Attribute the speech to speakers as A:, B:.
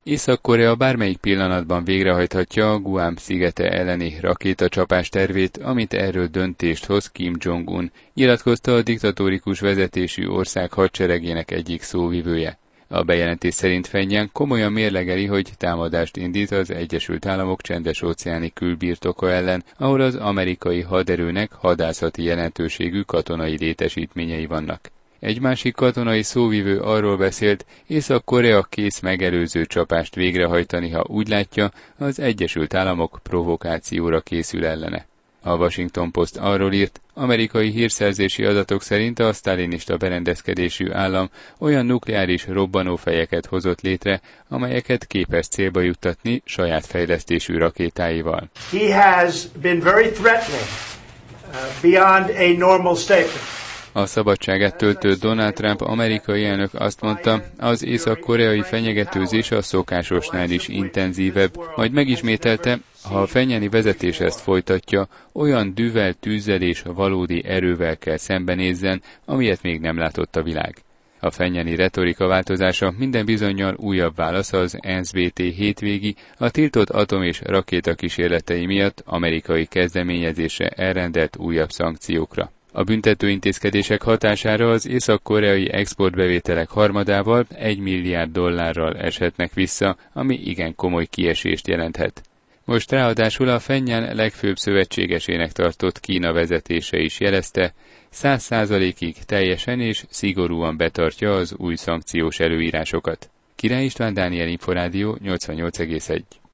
A: Észak-Korea bármelyik pillanatban végrehajthatja a Guam szigete elleni rakétacsapás tervét, amit erről döntést hoz Kim Jong-un, nyilatkozta a diktatórikus vezetésű ország hadseregének egyik szóvivője. A bejelentés szerint Pjöngjang komolyan mérlegeli, hogy támadást indít az Egyesült Államok csendes-óceáni külbirtoka ellen, ahol az amerikai haderőnek hadászati jelentőségű katonai létesítményei vannak. Egy másik katonai szóvivő arról beszélt, Észak-Korea kész megelőző csapást végrehajtani, ha úgy látja, az Egyesült Államok provokációra készül ellene. A Washington Post arról írt, amerikai hírszerzési adatok szerint a sztálinista berendezkedésű állam olyan nukleáris robbanófejeket hozott létre, amelyeket képes célba juttatni saját fejlesztésű rakétáival.
B: He has been very threatening, beyond a normal statement.
A: A szabadságát töltő Donald Trump amerikai elnök azt mondta, az észak-koreai fenyegetőzés a szokásosnál is intenzívebb, majd megismételte, ha a pjöngjani vezetés ezt folytatja, olyan dühvel, tűzzel és valódi erővel kell szembenézzen, amilyet még nem látott a világ. A pjöngjani retorika változása minden bizonnyal újabb válasz az NSBT hétvégi, a tiltott atom- és rakéta kísérletei miatt amerikai kezdeményezésre elrendelt újabb szankciókra. A büntető intézkedések hatására az észak-koreai exportbevételek harmadával $1 milliárd eshetnek vissza, ami igen komoly kiesést jelenthet. Most ráadásul a Pjöngjang legfőbb szövetségesének tartott Kína vezetése is jelezte, 100%-ig teljesen és szigorúan betartja az új szankciós előírásokat. Király István, Dániel Inforádió 88,1.